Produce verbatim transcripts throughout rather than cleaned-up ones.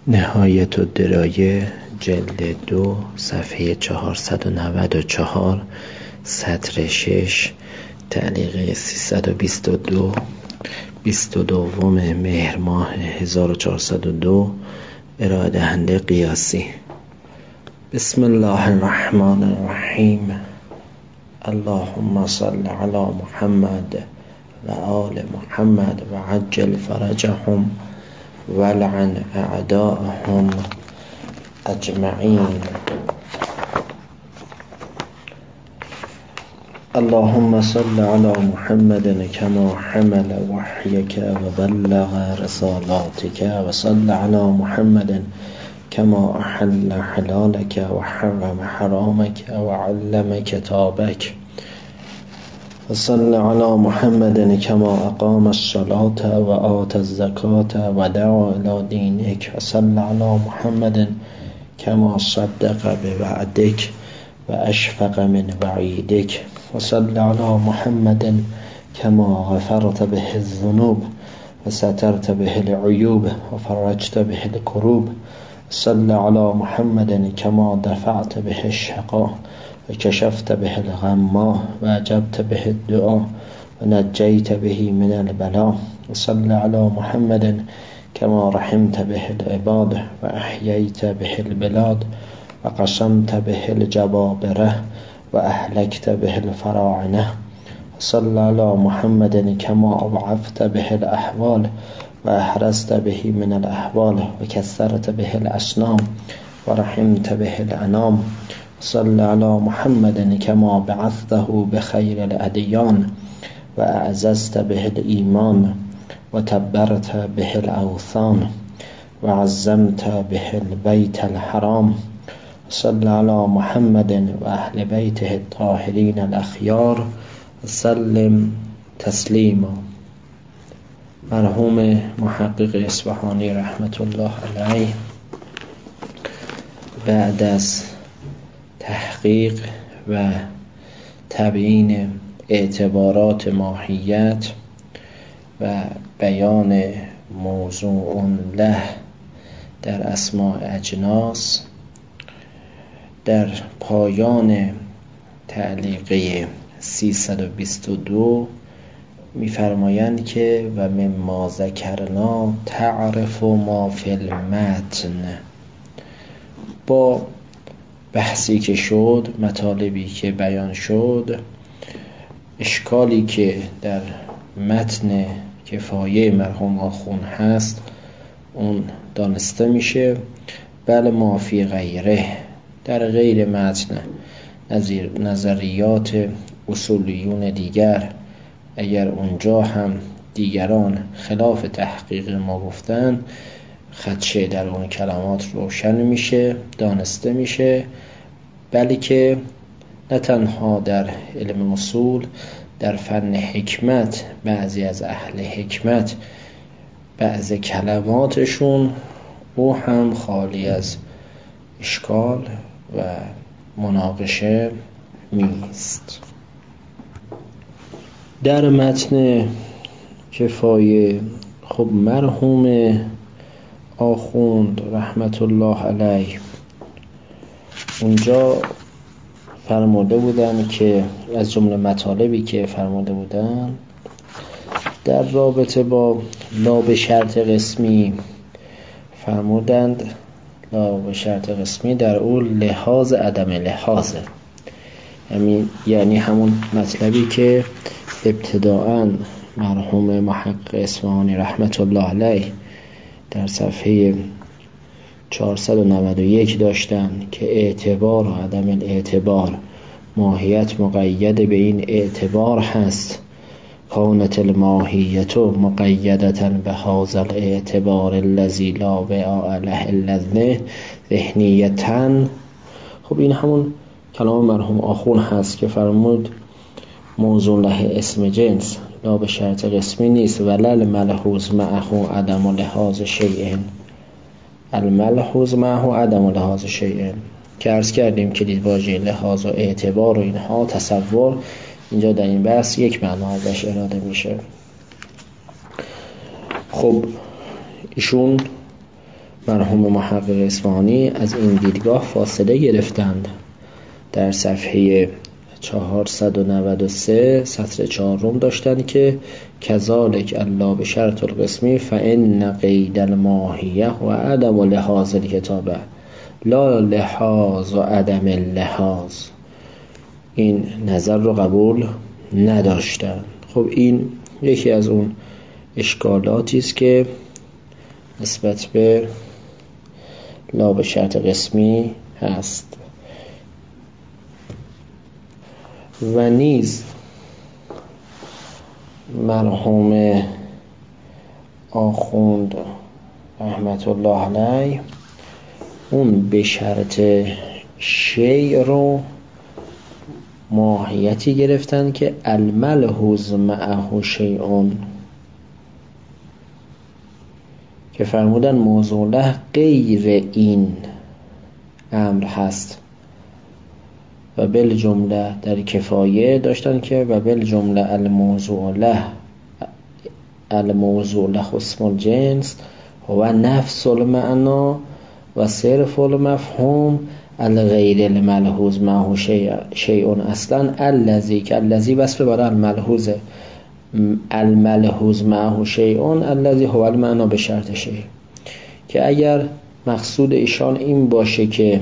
نهایت الدرایه جلد دو صفحه چهارصد و نود و چهار سطر شش تعلیق سیصد و بیست و دو بیست و دوم مهر ماه هزار و چهارصد و دو ارائه دهنده قیاسی. بسم الله الرحمن الرحیم. اللهم صل علی محمد و آل محمد و عجل فرجهم ولعن اعداءهم اجمعین. اللهم صل علی محمد كما حمل وحيك وبلغ رسالاتك وصل علی محمد كما احل حلالك وحرم حرامك وعلم كتابك وصل على محمد كما أقام الصلاة وآتى الزكاة ودعا إلى دينك وصل على محمد كما صدق بوعدك وأشفق من وعيدك وصل على محمد كما غفرت به الذنوب وسترت به العيوب وفرجت به الكروب وصل على محمد كما دفعت به الشقاء وكشفت به الغماء وأجبت به الدعاء ونجيت به من البلاء وصل على محمد كما رحمت به العباد وأحييت به البلاد وقسمت به الجبابرة وأهلكت به الفراعنة وصل على محمد كما أضعفت به الأحوال وأحرزت به من الأحوال وكسرت به الأصنام ورحمت به الأنام صل على محمد كما بعثته بخير الأديان وأعززت به الإيمان وتبرت به الأوثان وعزمت به البيت الحرام صل على محمد وأهل بيته الطاهرين الأخيار وسلم تسلیما. مرحوم محقق اصفهانی رحمت الله علیه بعد از تحقیق و تبیین اعتبارات ماهیت و بیان موضوع له در اسماء اجناس، در پایان تعلیقه سیصد و بیست و دو می‌فرمایند که و مما ذکرنا تعرف ما فی المتن. با بحثی که شد، مطالبی که بیان شد، اشکالی که در متن کفایه مرحوم آخوند هست اون دانسته میشه. بله ما فی غیره، در غیر متن نظریات اصولیون دیگر اگر اونجا هم دیگران خلاف تحقیق ما گفتن، خدشه در اون کلمات روشن میشه، دانسته میشه. بلکه نه تنها در علم اصول، در فن حکمت بعضی از اهل حکمت بعضی کلماتشون او هم خالی از اشکال و مناقشه نیست. در متن کفایه خب مرحوم آخوند رحمت الله علیه اونجا فرموده بودن که از جمله مطالبی که فرموده بودن در رابطه با لا به شرط قسمی فرمودند لا به شرط قسمی در اون لحاظ عدم لحاظه، یعنی یعنی همون مطلبی که ابتداءً مرحوم محقق اصفهانی رحمت الله علیه در صفحه چهارصد و نود و یک داشتن که اعتبار و عدم الاعتبار ماهیت مقید به این اعتبار هست. کانت الماهیت مقیدتا به هذا الاعتبار الذی لا وعاء له الا الذهن ذهنیتا. خب این همون کلام مرحوم آخوند هست که فرمود موضوع له اسم جنس لا به شرط قسمی نیست ولل ملحوظ معه عدم لحاظ شیء. الملحوظ معه عدم لحاظ شیء که عرض کردیم که دید واژه لحاظ و اعتبار و اینها تصور اینجا در این بحث یک معنا ازش اراده میشه. خب ایشون مرحوم محقق اصفهانی از این دیدگاه فاصله گرفتند. در صفحه چهارصد و نود و سه سطر چهارم داشتند که کذالک الا به شرط القسمی فان قید الماهیه و عدم لحاظ الکتابه لا لحاظ و عدم اللحاظ. این نظر رو قبول نداشتند. خب این یکی از اون اشکالاتی است که نسبت به لا به شرط قسمی هست. و نیز مرحوم آخوند رحمت الله علیه اون به شرط شیء رو ماهیتی گرفتن که الملحوظ معه شیء، که فرمودن موضوع له غیر این امر هست. و بالجمله در کفایه داشتن که و بالجمله الموضوع له الموضوع له اسم الجنس و نفس المعنا و صرف المفهوم الغیر الملحوظ معه شیء اصلا الذی که الذی وصف برای الملحوظ الملحوظ معه شیء الذی هو المعنا به شرط شیء، که اگر مقصود ایشان این باشه که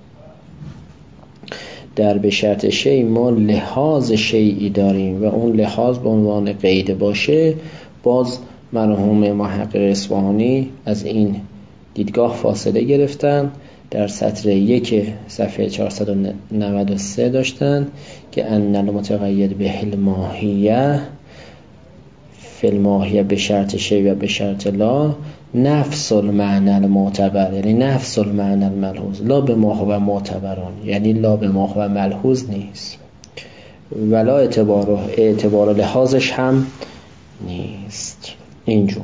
در به شرط شیء ما لحاظ شیئی داریم و اون لحاظ به عنوان قید باشه، باز مرحوم محقق اصفهانی از این دیدگاه فاصله گرفتن. در سطر یک صفحه چهارصد و نود و سه داشتن که ان المتقید به الماهیه فی الماهیه به شرط شیء و به شرط لا نفس المعنى المعتبر، یعنی نفس المعنى الملحوظ، لا به ما هو معتبران، یعنی لا به ما هو ملحوظ نیست ولا اعتبار اعتبار لحاظش هم نیست. اینجور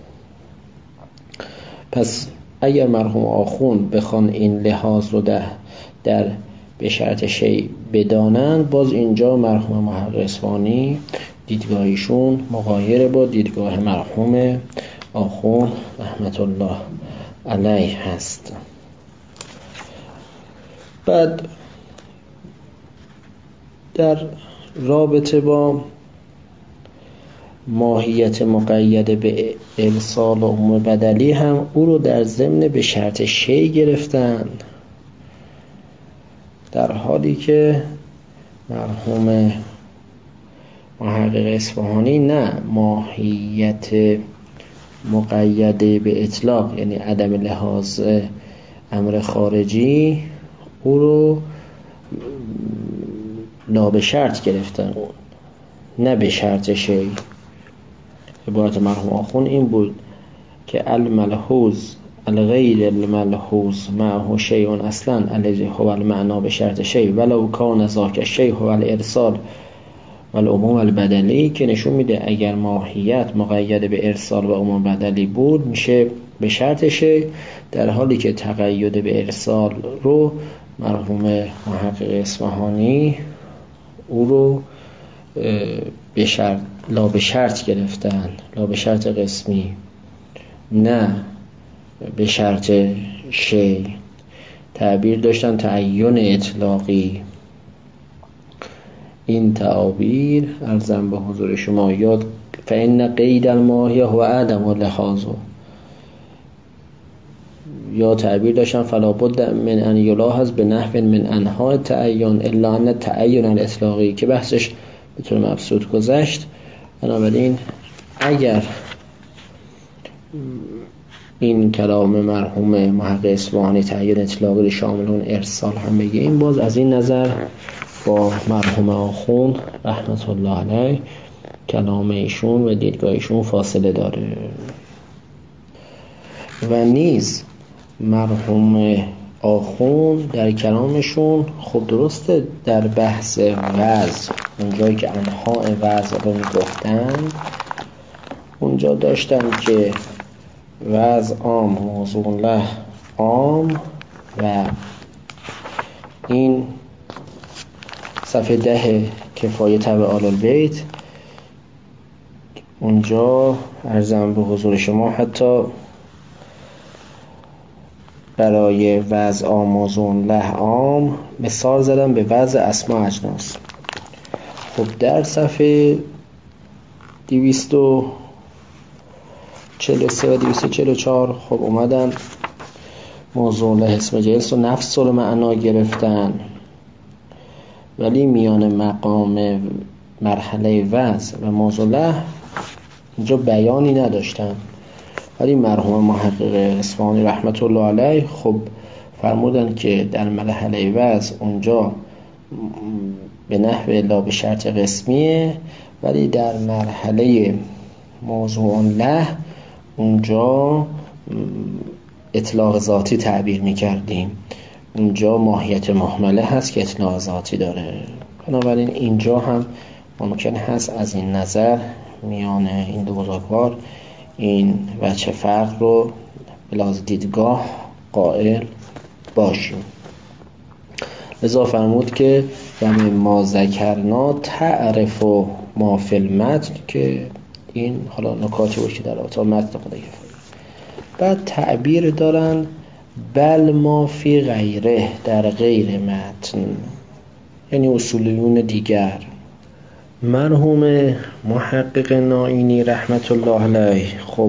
پس اگر مرحوم آخوند بخوان این لحاظ رو در, در به شرط شیء بدانند، باز اینجا مرحوم محقق اصفهانی دیدگاهیشون مغایر با دیدگاه مرحوم آخوند رحمت الله علیه هست. بعد در رابطه با ماهیت مقید به ارسال و امور بدلی هم او رو در ضمن به شرط شیء گرفتن، در حالی که مرحوم محقق اصفهانی نه، ماهیت مقید به اطلاق یعنی عدم لحاظ امر خارجی او رو لا به شرط گرفتن، نه به شرط شیء. عبارت مرحوم آخوند این بود که الملحوظ الغیر الملحوظ معه شیء اصلا الذی هو المعنا به شرط شیء ولو کان ذاک الشیء هو الارسال و العموم البدلی، که نشون میده اگر ماهیت مقید به ارسال و عموم بدلی بود میشه به شرط شیء، در حالی که تقید به ارسال رو مرحوم محقق اصفهانی او رو به شرط لا به شرط گرفتن، لا به شرط قسمی، نه به شرط شیء. تعبیر داشتن تعین اطلاقی. این تعابیر ارزم به حضور شما یاد فإن قید الماهیه هو عدم لحاظ، یا تعبیر داشتن فلا بد من ان یلاحظ به نحو من انواع تعین الا ان تعین الاطلاقی، که بحثش به طور مبسوط گذشت. بنابراین اگر این کلام مرحوم محقق اصفهانی تعین اطلاقی شامل اون ارسال هم بگیم، باز از این نظر با مرحوم آخوند رحمت الله علیه کلام ایشون و دیدگاه ایشون فاصله داره. و نیز مرحوم آخوند در کلامشون خب درسته در بحث وضع، اونجایی که انواع وضع رو میگفتن اونجا داشتن که وضع عام موضوع له عام، و این صفحه ده کفایه تبع آل البیت اونجا ارزم به حضور شما حتی برای وضع موضوع له عام مثال زدم به وضع اسما اجناس. خب در صفحه دویست و چهل و سه و دویست و چهل و چهار خب اومدن موضوع له اسم جنس و نفس رو معنا گرفتن، ولی میان مقام مرحله وضع و موضوع له اینجا بیانی نداشتن. ولی مرحوم محقق اصفهانی رحمت الله علیه خب فرمودن که در مرحله وضع اونجا به نحو لا به شرط قسمیه، ولی در مرحله موضوع له اونجا اطلاق ذاتی تعبیر میکردیم، اونجا ماهیت محمله هست که اطلاق ذاتی داره. بنابراین اینجا هم ممکن هست از این نظر میان این دو بزرگوار این وجه فرق رو به لحاظ دیدگاه قائل باشیم. لذا فرمود که و ما ذکرنا تعرف و ما فی المتن، که این حالا نکاتی باشه در اتاق متن خدا گفت. بعد تعبیر دارن بل ما فی غیره، در غیر متن، یعنی اصولیون دیگر. مرحوم محقق نائینی رحمت الله علیه خب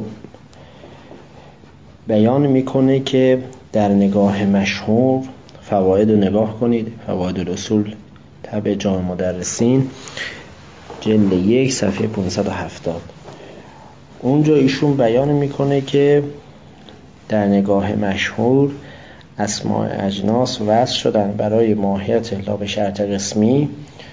بیان میکنه که در نگاه مشهور، فواید رو نگاه کنید، فواید الاصول تبع جامع مدرسین جلد یک صفحه پانصد و هفتاد، اونجا ایشون بیان میکنه که در نگاه مشهور اسماء اجناس وضع شدن برای ماهیت لا به شرط قسمی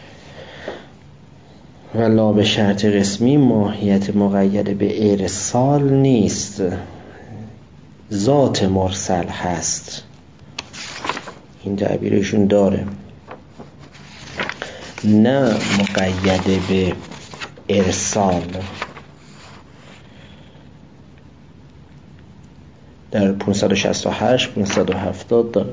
و لا به شرط قسمی ماهیت مقید به ارسال نیست، ذات مرسل هست. این تعبیرشون داره، نه مقید به ارسال. در پانصد و شصت و هشت پانصد و هفتاد داره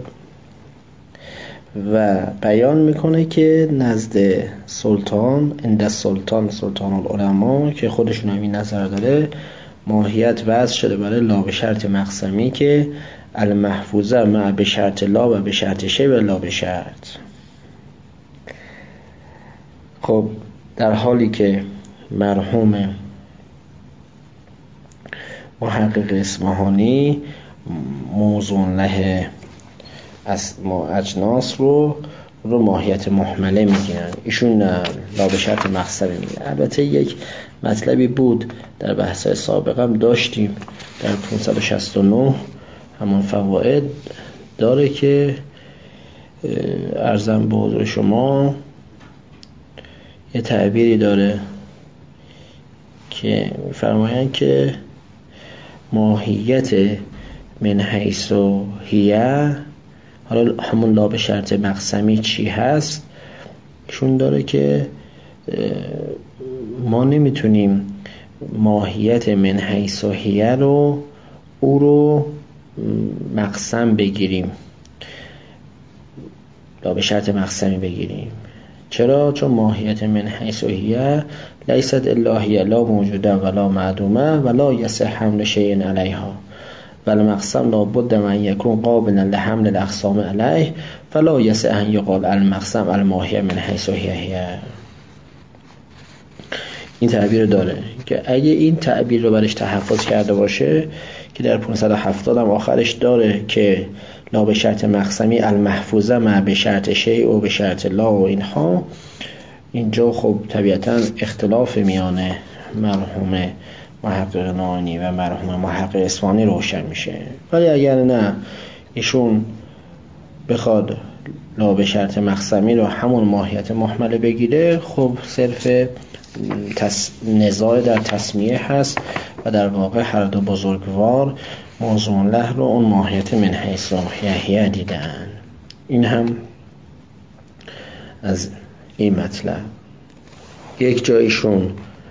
و بیان میکنه که نزد سلطان، عند سلطان سلطان العلماء که خودشون هم این نظر داره، ماهیت وضع شده برای لا به شرط مقسمی که المحفوظه مع به شرط لا و به شرط شی و لا به شرط. خب در حالی که مرحوم محقق اصفهانی موضوع له اجناس رو رو ماهیت محمله میگیرن، ایشون لا به شرط مقسمی میگیرن. البته یک مطلبی بود در بحث سابقم داشتیم در پانصد و شصت و نه همون فواید داره که عرضم به حضور شما یه تعبیری داره که فرمایند که ماهیت من حیث و هیه، حالا همون لا به شرط مقسمی چی هست، ایشون داره که ما نمیتونیم ماهیت من حیث و هیه رو او رو مقسم بگیریم، لا به شرط مقسمی بگیریم. چرا؟ چون ماهیت من حیث و هیه لیست الا هیه لا موجوده ولا معدومه ولا یصح حمل شیء علیها والمقسم لا بد من یکون قابلا لحمل الاقسام علیه فلا یصح ان یقال المقسم الماهیه من حیث و هیه هیه. این تعبیر داره که اگه این تعبیر رو برش تحفظ کرده باشه که در پانصد و هفتاد هم آخرش داره که لا به شرط مقسمی المحفوظه مع به شرط شیء و به شرط لا و اینها، اینجا خب طبیعتا اختلاف میان مرحوم محقق نائینی و مرحوم محقق اصفهانی روشن میشه. ولی اگر نه ایشون بخواد لا به شرط مقسمی رو همون ماهیت محمله بگیره، خب صرف تس... نزاع در تسمیه هست و در واقع هر دو بزرگوار موضوع له رو اون ماهیت من حیث و هیه دیدن. این هم از این مطلب. یک جایشون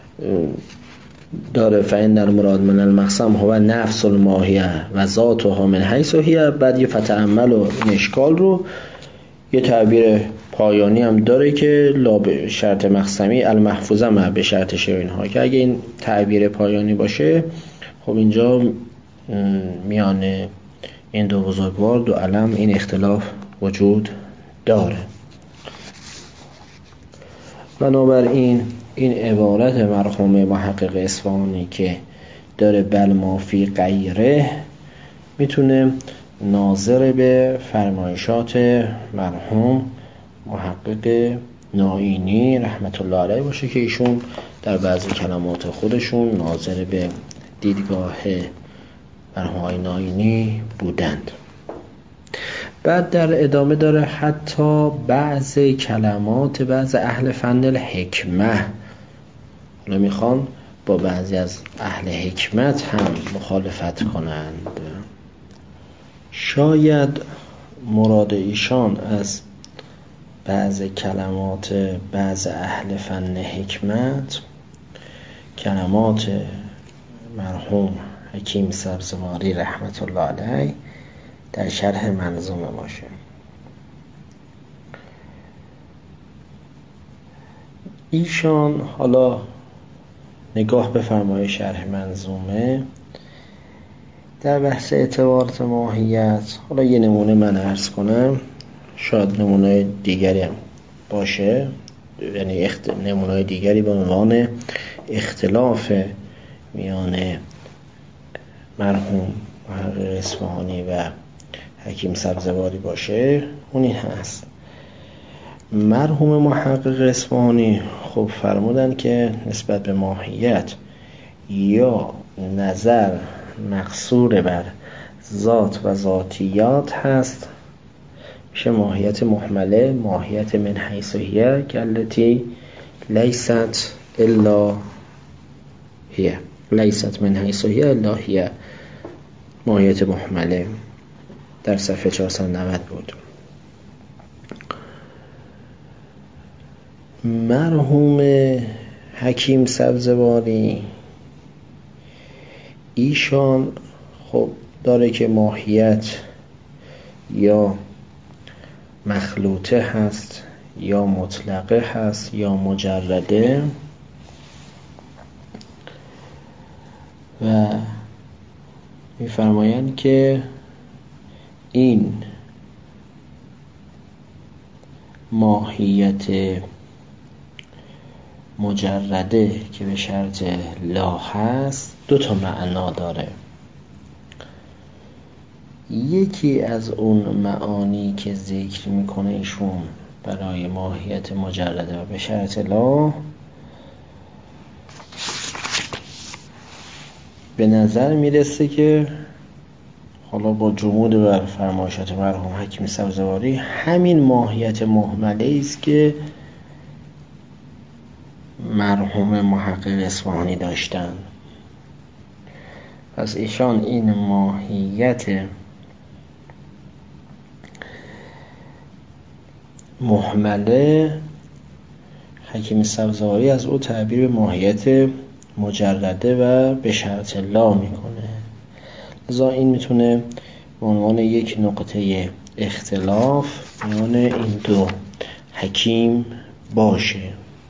داره فإن المراد من المقسم هو نفس الماهیه و ذاتها من حیث و هیه، بعد یه فتعمل و این اشکال رو یه تعبیر پایانی هم داره که لا به شرط مقسمی المحفوظه مع به شرط شیء اینها، که اگه این تعبیر پایانی باشه خب اینجا میان این دو بزرگوار، دو علم، این اختلاف وجود داره. بنابراین این عبارت مرحوم محقق اصفهانی که داره بل ما فی غیره میتونه ناظر به فرمایشات مرحوم محقق نائینی رحمت الله علیه باشه که ایشون در بعضی کلمات خودشون ناظر به دیدگاه مرحوم نائینی بودند. بعد در ادامه داره حتی بعض کلمات بعض اهل فن الحکمه، حالا میخوان با بعضی از اهل حکمت هم مخالفت کنند. شاید مراد ایشان از بعض کلمات بعض اهل فن حکمت کلمات مرحوم حکیم سبزواری رحمت الله علیه در شرح منظومه باشه. ایشان حالا نگاه بفرمایید شرح منظومه در بحث اعتبارات ماهیت. حالا یه نمونه من عرض کنم، شاید نمونه دیگری هم باشه، یعنی اخت... نمونه دیگری به عنوان اختلاف میان مرحوم محقق اصفهانی و حکیم سبزواری باشه. اون این هست، مرحوم محقق اصفهانی خب فرمودن که نسبت به ماهیت یا نظر مقصور بر ذات و ذاتیات هست، میشه ماهیت محمله، ماهیت من حیث هی که التي لیست الا هی، لیست من حیث هی الا هی، ماهیت محمله در صفحه چهارصد و نود بود. مرحوم حکیم سبزواری ایشان خب داره که ماهیت یا مخلوطه هست یا مطلقه هست یا مجرده و می‌فرمایند که این ماهیت مجرده که به شرط لا هست دو تا معنا داره. یکی از اون معانی که ذکر میکنه ایشون برای ماهیت مجرده و به شرط لا، به نظر میرسه که حالا با جمود بر فرمایشات مرحوم حکیم سبزواری همین ماهیت مهمله است که مرحوم محقق اصفهانی داشتن. پس ایشان این ماهیت محمله حکیم سبزواری از او تعبیر به ماهیت مجرده و به شرط لا میکنه. لذا این میتونه به عنوان یک نقطه اختلاف میان این دو حکیم باشه.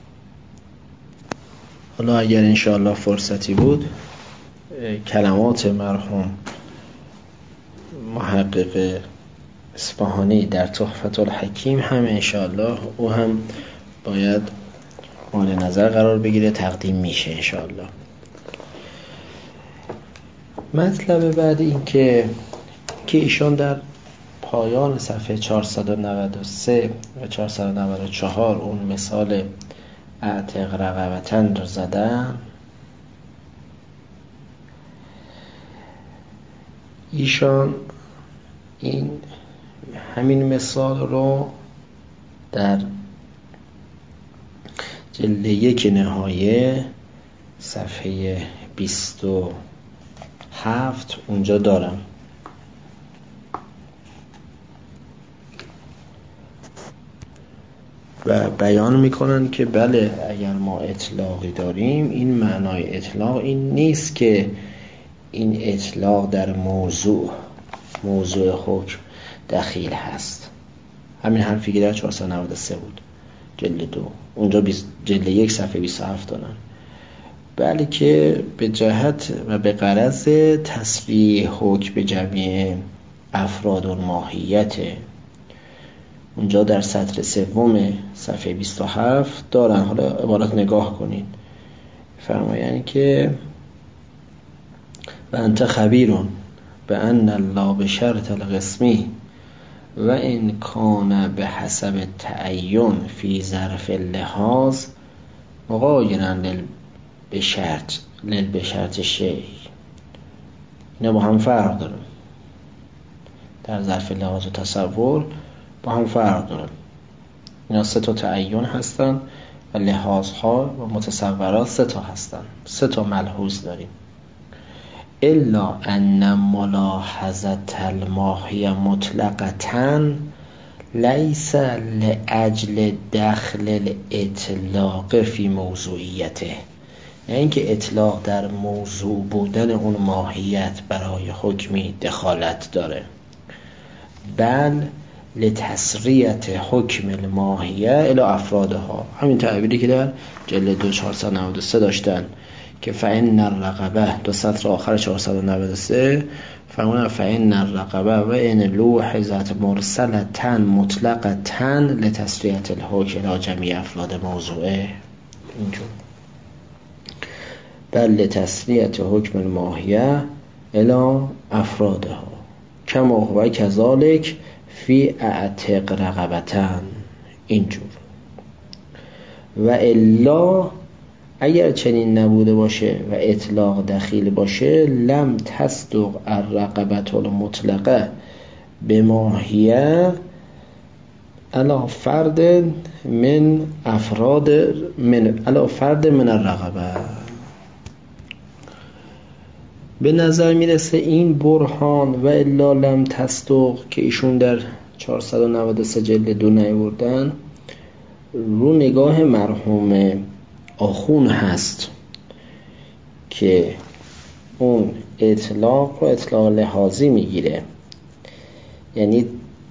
حالا اگر انشاءالله فرصتی بود کلمات مرحوم محقق اصفهانی در تحفة الحکیم هم انشاءالله او هم باید مورد نظر قرار بگیره، تقدیم میشه انشاءالله. مطلب بعد این که که ایشان در پایان صفحه چهارصد و نود و سه و چهارصد و نود و چهار اون مثال اعتق رقبتن رو زدن، ایشان این همین مثال رو در جلد یک نهایه صفحه بیست و هفت اونجا دارم. و بیان میکنن که بله اگر ما اطلاقی داریم، این معنای اطلاق این نیست که این اطلاق در موضوع موضوع حکم دخیل هست. همین حرفی که در چهارصد و نود و سه بود جلد دو، اونجا جلد یک صفحه بیست و هفت دارن، بلکه به جهت و به غرض تصریح حکم به جمعی افراد الماهیت، اونجا در سطر سوم صفحه بیست و هفت دارن. حالا عبارت نگاه کنید، فرمایند که و انت خبیرون به ان الله به شرط القسمی و این کان به حسب تعین فی ظرف اللحاظ مغایرا لل بشرط لل بشرط شی. اینا با هم فرق دارن، در ظرف لحاظ و تصور با هم فرق دارن. اینا سه تا تعین هستن و لحاظ ها و متصورات سه تا هستن، سه تا ملحوظ داریم. الا ان ملاحظت الماهیه مطلقاً لیس لاجل دخل الاطلاق فی موضوعیته، نه اینکه اطلاق در موضوع بودن اون ماهیت برای حکمی دخالت داره، بل لتسریت حکم الماهیه الی افرادها. همین تعبیری که در جلد دو چهارصد و نود و سه داشتن که فإن الرقبه، دو سطر آخر چهارصد و نود و سه فرمودن فإن الرقبه و این لوحظت مرسلة مطلقة لتسریت الحکم الی جمیع افراد موضوعه، اینجور بل لتسریت حکم الماهیه الی افرادها کما هو کذالک فی اعتق رقبتن، اینجور. و الا اگر چنین نبوده باشه و اطلاق دخیل باشه، لم تصدق الرقبة المطلقه به ماهیه علی فرد من افراد من علی فرد من الرقبه. به نظر میرسه این برهان و الا لم تصدق که ایشون در چهارصد و نود و سه جلد دو نیاوردن رو نگاه مرحوم آخون هست که اون اطلاق و اطلاق لحاظی میگیره، یعنی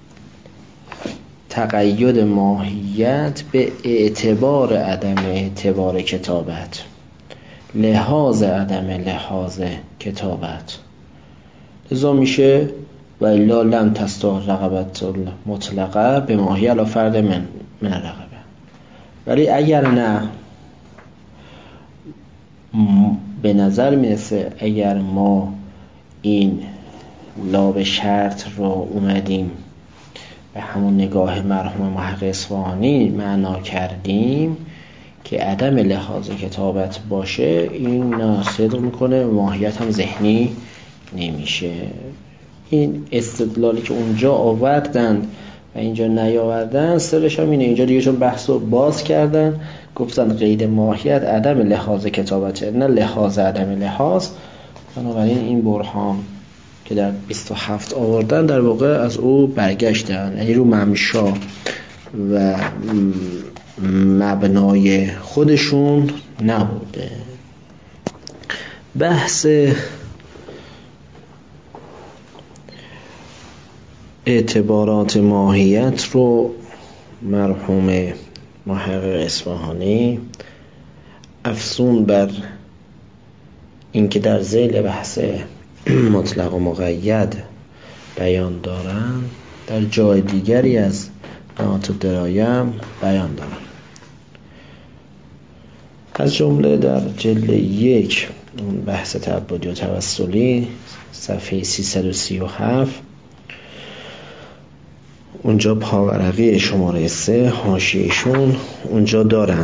تقید ماهیت به اعتبار عدم اعتبار کتابت، لحاظ عدم لحاظ کتابت. لذا میشه و الا لم تستوی رقبت المطلقه به ماهیه علی فرد من من رقبه. ولی اگر نه، به نظر میرسه اگر ما این لا به شرط رو اومدیم به همون نگاه مرحوم محقق اصفهانی معنا کردیم که عدم لحاظ کتابت باشه، این صدق میکنه، ماهیت هم ذهنی نمیشه. این استدلالی که اونجا آوردن و اینجا نیاوردن سرش هم اینه. اینجا دیگه چون بحث رو باز کردن گفتن قید ماهیت عدم لحاظ کتابته، نه لحاظ عدم لحاظ. بنابراین این برهان که در بیست و هفت آوردن در واقع از او برگشتن، یعنی رو ممشا و مبنای خودشون نبوده. بحث اعتبارات ماهیت رو مرحوم محقق اصفهانی افزون بر اینکه در ذیل بحث مطلق و مقید بیان دارن، در جای دیگری از نهات درایم بیان دارن. از جمله در جلد یک اون بحث تعبدی و توسلی صفحه سیصد و سی و هفت، اونجا پاورقی شماره سه حاشیه‌شون اونجا دارن،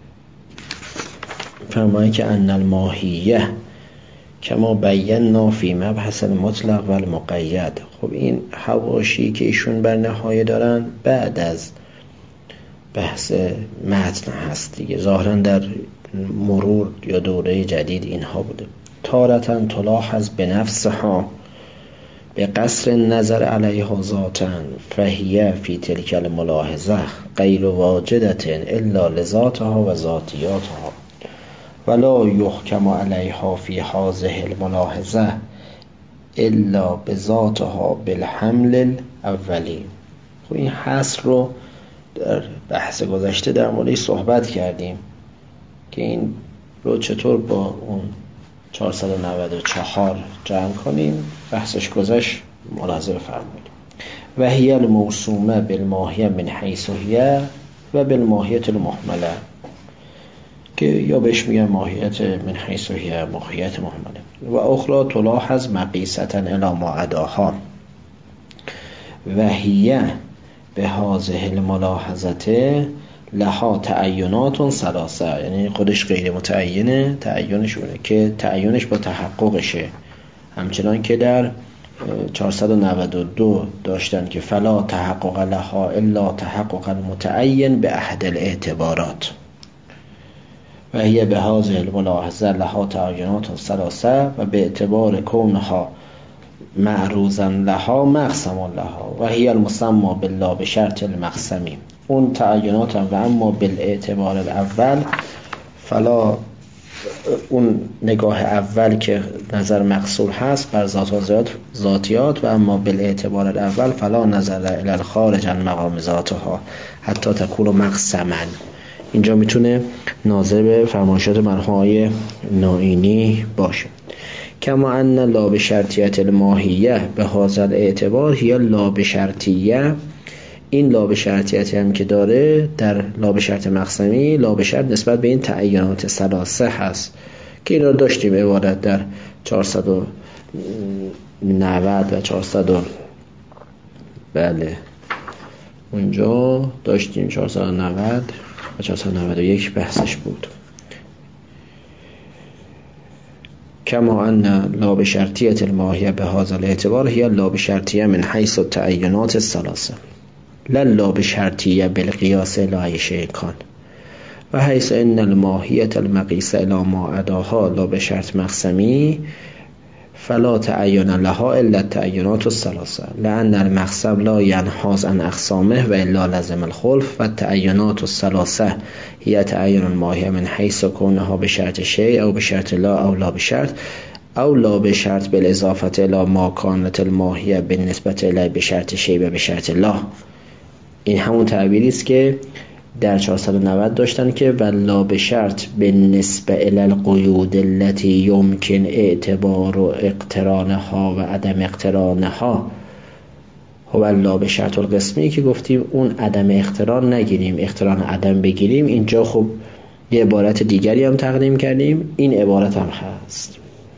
فرمایند که ان الماهیه کما بینا فی مبحث المطلق و المقید. خب این حواشی که ایشون بر نهایه دارن بعد از بحث متن هست دیگه، ظاهرا در مرور یا دوره جدید اینها بوده. تارتن تلاحظ به نفسها به قصر نظر علیها ذاتن فهیه فی تلک الملاحظه غیر واجدت الا لذاتها و ذاتیاتها ولا یحکم علیها فی هذه الملاحظه الا بذاتها بالحمل الاولی. خب این حصر رو در بحث گذشته در موردش صحبت کردیم که این رو چطور با اون چهارصد و نود و چهار جمع کنیم. بحثش گذشت ملاحظه بفرمایید. و هی الموسومه بالماهیه من حیث هی و بالماهیت المهمله، که یا بهش میگن ماهیت من حیث هی، ماهیت مهمله. و اخرى تلاحظ مقیسة الی ما عداها و هی به هذه الملاحظه لها تعینات ثلاثه، یعنی خودش غیر متعینه، تعینشونه که تعینش با تحققشه، همچنان که در چهارصد و نود و دو داشتن که فلا تحقق لها الا تحقق المتعین به احد الاعتبارات و هی به هذه الملاحظه لها تعینات ثلاثه و به اعتبار کونها معروضا لها مقسم لها و هی المسمى بالله به شرط المقسمی. اون تعینات هم و اما بالاعتبار الاول فلا، اون نگاه اول که نظر مقصور هست بر ذات و ذاتیات، و اما بالاعتبار الاول فلا نظر الی الخارج عن مقام ذاتها حتی تکون مقسما. اینجا میتونه ناظر به فرمایشات مرحوم آقای نائینی باشه. کما ان لا بشرطیت الماهیه به هذا الاعتبار هی لا بشرطیه، این لا بشرطیت هم که داره در لا بشرط مقسمی، لا بشرط نسبت به این تعینات ثلاثه هست که اینا داشتیم عبارت در چهارصد و نود و چهارصد، بله اونجا داشتیم چهارصد و نود و چهارصد و نود و یک بحثش بود. کما ان لا بشرطیت الماهیه به هذا الاعتبار هی لا بشرطیه من حیث التعینات الثلاثه لا بشرطیه بالقیاس الی شیء کان و حیث ان الماهیت المقیسه الی ما عداها لا بشرط مقسمی فلا تعین لها الا التعینات الثلاثه لان المقسم لا ینحاز عن اقسامه و الا لازم الخلف و التعینات الثلاثه هي تعین الماهیه من حیث کونها بشرط شیء او بشرط لا او لا بشرط او لا بشرط بالاضافه الی ما کانت الماهیه بالنسبه الی بشرط شیء و بشرط لا. این همون تعبیری است که در چهارصد و نود داشتن که ولا به شرط به نسبه الی القیود التي یمکن اعتبار و اقترانها و عدم اقترانها هو لا به شرط القسمی، که گفتیم اون عدم اقتران نگیریم، اقتران عدم بگیریم. اینجا خب یه عبارت دیگری هم تقدیم کردیم، این عبارت هم هست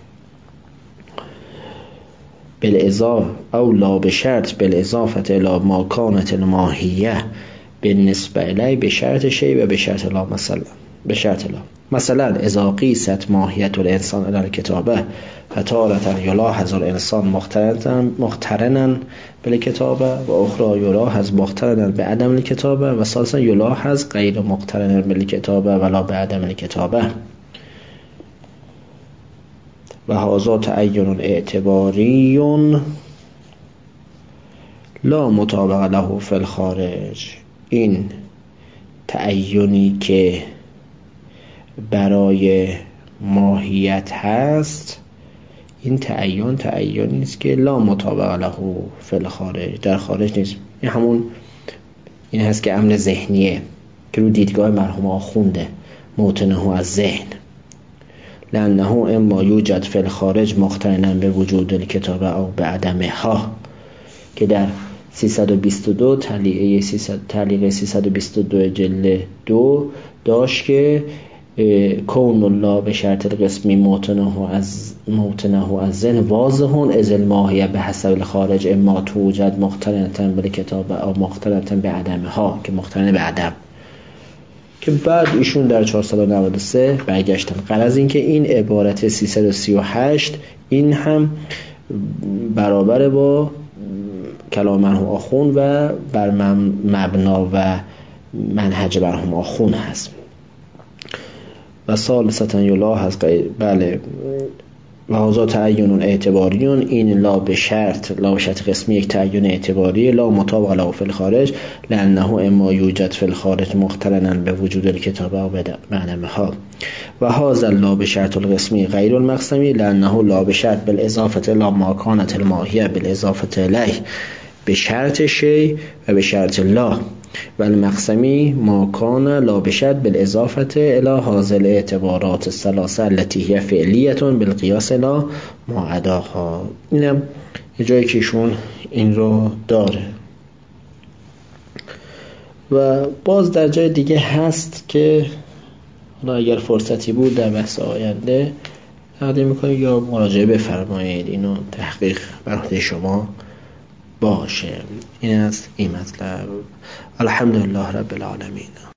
بالاضافه او لا به شرط بالاضافه الی ما کانت الماهیه بالنسبه الی به شرط شیء و به شرط لا، مثلا به شرط لا مثلا اذا قیست ماهیت الانسان الی الکتابه فتارة یلاحظ الانسان مقترنا مقترنا بالکتابه و اخرى یلاحظ مقترنا بعدم الکتابه و ثالثا یلاحظ غیر مقترنا بالکتابه ولا بعدم الکتابه و هذا تعین اعتباری لا مطابق له فی الخارج. این تعینی که برای ماهیت هست، این تعین تعینی است که لا مطابق له فی الخارج، در خارج نیست. این همون این هست که امر ذهنیه که رو دیدگاه مرحوم آخونده موطنه از ذهن، لانه اما یوجد فی الخارج مقترنا به وجود الکتابه او به عدمها، که در سیصد و بیست و دو تعلیق تعلیق سیصد و بیست و دو جلد دو داشت که کون الله به شرط القسمی موطنه از موطنه از ذهن واضحون از الماهیه به حسب الخارج اما توجد مقترنه بالکتابه او مقترنه به عدمها، که مقترنه به عدم، که بعد ایشون در چهارصد و نود و سه برگشتن. غرض این که این عبارت سیصد و سی و هشت این هم برابر با کلام مرحوم آخون و بر مبنا و منهج مرحوم آخون هست. و ثالثاً یلاحظ بله و هذا تعین اعتباریون، این لا به شرط لا به شرط قسمی یک تعین اعتباری لا مطابق له فی الخارج لانه اما یوجد فی الخارج مقترنا به وجود الکتابه و بعدمها و هذا لا به شرط القسمی غیر المقسمی لانه لا به شرط بالاضافه الی ما کانت الماهیه بالاضافه الیه به شرط شیء و به شرط لا و المقسمی ما کان لا بشرط بالاضافه الی هذه الاعتبارات الثلاثه التي هي فعلیه بالقیاس لا ما عداها. اینم یه جایی که ایشون این رو داره و باز در جای دیگه هست که حالا اگر فرصتی بود در بحث آینده تقدیم میکنید یا مراجعه بفرمایید، اینو تحقیق بر عهده شما باشه. این است این مطلب. الحمدلله رب العالمین.